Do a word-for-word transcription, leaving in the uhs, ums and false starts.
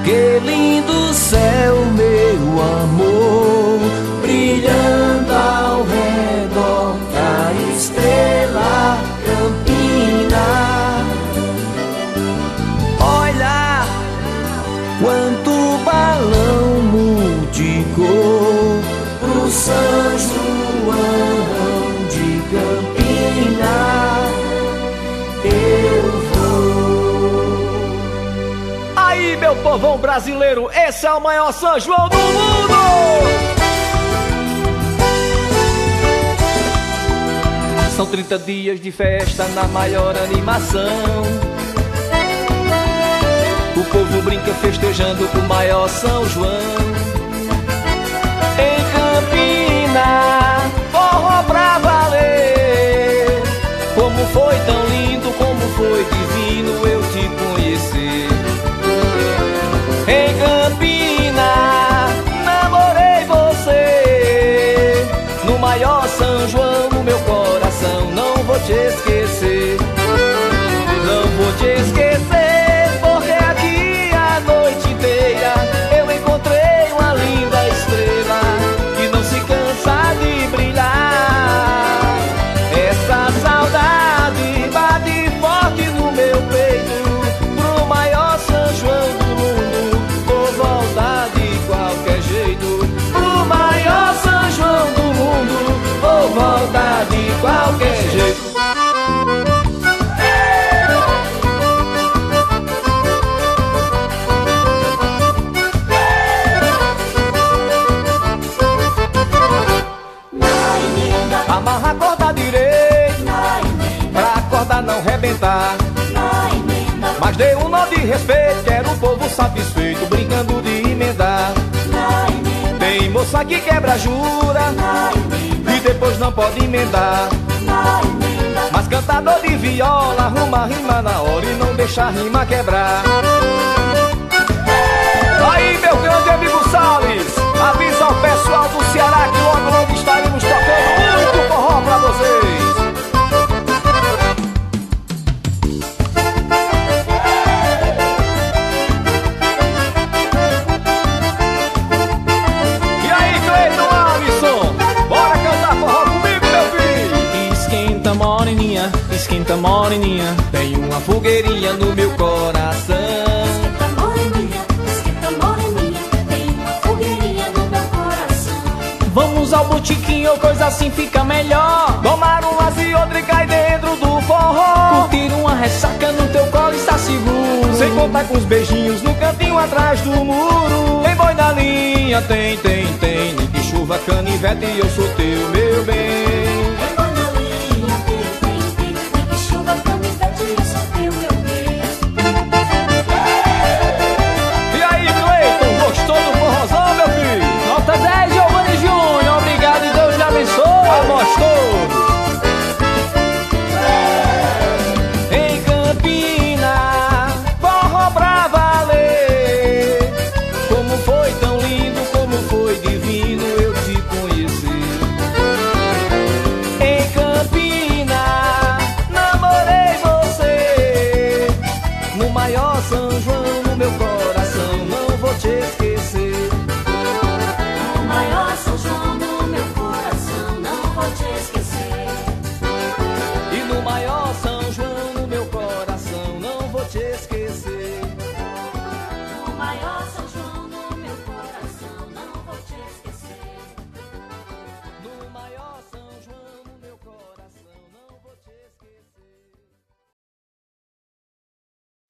Que lindo céu, meu amor, brilhando ao redor da estrela Campina. Olha quanto balão multicor pro São João de Campina eu vou. Aí, meu povão brasileiro, esse é o maior São João do mundo! São trinta dias de festa na maior animação. O povo brinca festejando o maior São João. Em Campina, forró pra valer. Como foi tão lindo, como foi divino eu te conhecer. Em Campina, namorei você. No maior São João, no meu coração, não vou te esquecer. Não vou te esquecer, porque aqui a noite inteira eu encontrei uma linda estrela que não se cansa de brilhar. Essa saudade bate forte no meu peito. Pro maior São João do mundo vou voltar de qualquer jeito. Pro maior São João do mundo vou voltar de qualquer jeito. Amarra a corda direito pra a corda não rebentar. Mas dê um nó de respeito, quero o povo satisfeito, brincando de emendar. Tem moça que quebra jura e depois não pode emendar. Mas cantador de viola arruma a rima na hora e não deixa a rima quebrar. Aí, meu grande amigo Salles, avisa ao pessoal do Ceará que logo logo estaremos tocando muito forró pra vocês. E aí, Cleiton Alisson, bora cantar forró comigo, meu filho. Esquenta moreninha, esquenta moreninha, tem uma fogueirinha no meu coração. Vamos ao botiquinho ou coisa assim fica melhor. Tomar umas e outra e cai dentro do forró. Curtir uma ressaca no teu colo está seguro. Sem contar com os beijinhos no cantinho atrás do muro. Tem boi na linha, tem, tem, tem. Nem que chuva, canivete e eu sou teu, meu bem. Tem boi na linha, tem, tem, tem. Nem que chuva, canivete e eu sou teu, meu bem. E aí, Cleiton, gostou do forrozão, meu filho? Nota dez, Giovanni Júnior, obrigado e Deus lhe abençoe. Vamos todos. Em Campina, forró pra valer. Como foi tão lindo, como foi divino eu te conhecer. Em Campina, namorei você. No maior São João